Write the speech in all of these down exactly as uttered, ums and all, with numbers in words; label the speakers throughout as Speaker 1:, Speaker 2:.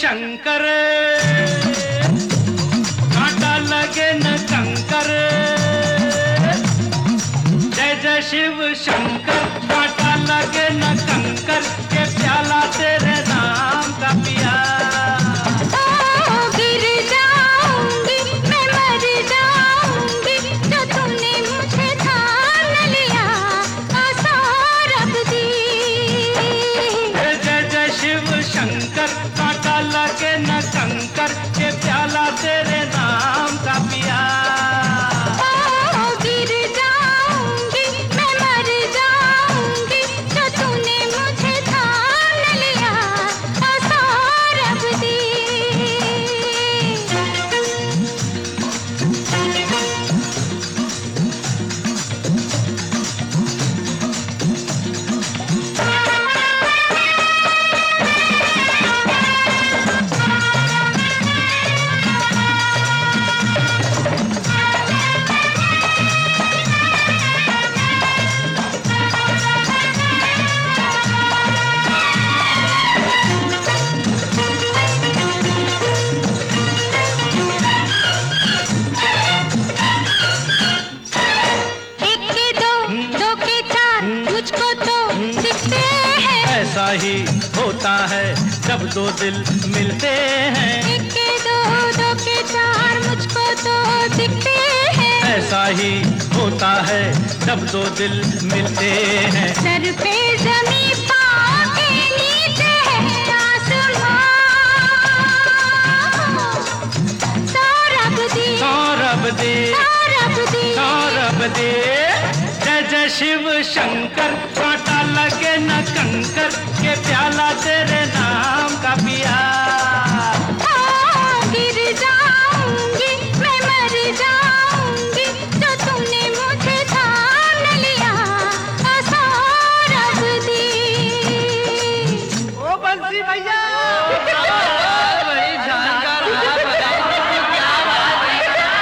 Speaker 1: शंकर, कांटा लगे न कंकर। जय जय शिव शंकर, कांटा लगे न कंकर, के प्याला तेरे नाम का पिया। कांटा लगे न कंकर, के प्याला तेरे नाम का पिया।
Speaker 2: ओ गिर जाऊंगी मैं, मर जाऊंगी, जो तूने मुझे थाम लिया सौरभ दी।
Speaker 1: ऐसा ही होता है जब दो दिल मिलते हैं।
Speaker 2: एक के दो, दो के चार, मुझको तो दिखते हैं।
Speaker 1: ऐसा ही होता है जब दो दिल मिलते हैं।
Speaker 2: सर पे ज़मीं, पाँव के नीचे है आसमां। सौरभ दी,
Speaker 1: सौरभ दी,
Speaker 2: सौरभ दी,
Speaker 1: सौरभ दी। जय जय शिव शंकर, कांटा लगे न कंकर, के प्याला तेरे नाम का पिया।
Speaker 2: ओ गिर जाऊंगी मैं, मर जाऊंगी, जो तूने मुझे थाम लिया सौरभ दी।
Speaker 1: ओ बंसी भैया, बड़ी जानकार क्या बात है।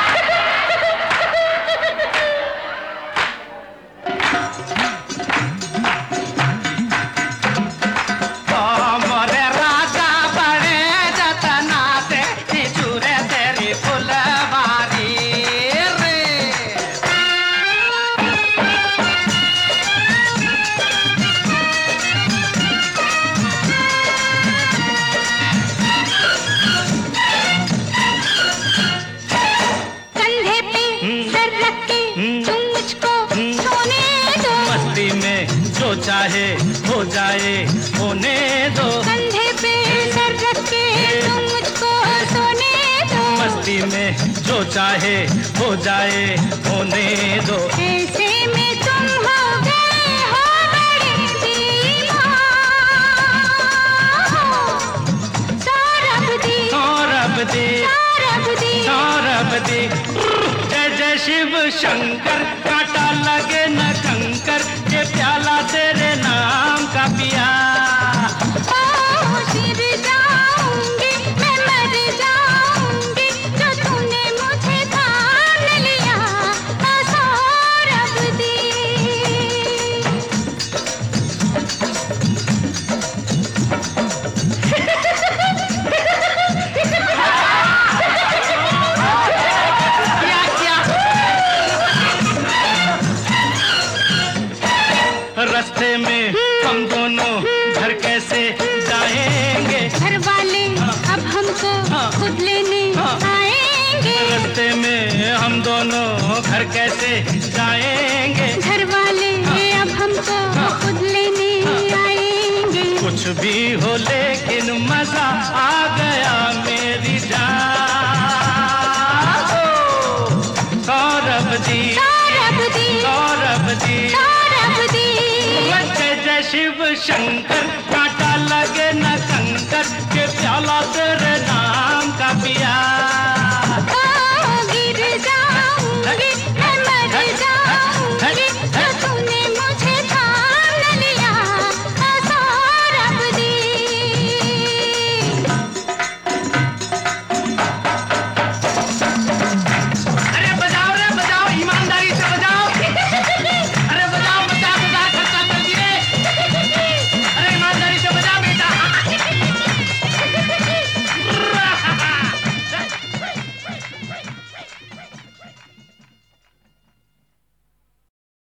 Speaker 1: जो चाहे हो जाए होने दो,
Speaker 2: कंधे पे सर रख के तुम मुझको सोने दो।
Speaker 1: मस्ती में जो चाहे हो जाए होने दो।
Speaker 2: ऐसे में तुम हो गए हो बड़े दीवान। सौरभ दी,
Speaker 1: सौरभ दी,
Speaker 2: सौरभ दी,
Speaker 1: सौरभ दी। जय जय शिव शंकर, कांटा लगे न कंकर, के प्याला तेरे नाम का पिया।
Speaker 2: ओ गिर जाऊंगी मैं, मर जाऊंगी, जो तूने मुझे थाम लिया सौरभ दी।
Speaker 1: रास्ते में हम दोनों घर कैसे जाएंगे?
Speaker 2: घर वाले अब हमको खुद लेने आएंगे।
Speaker 1: रास्ते में हम दोनों घर कैसे जाएंगे?
Speaker 2: घर वाले अब हमको खुद लेने आएंगे।
Speaker 1: कुछ भी हो लेकिन मजा आ गया मेरी जान। सौरभ दी,
Speaker 2: सौरभ दी,
Speaker 1: सौरभ दी,
Speaker 2: सौरभ दी।
Speaker 1: जय जय शिव शंकर।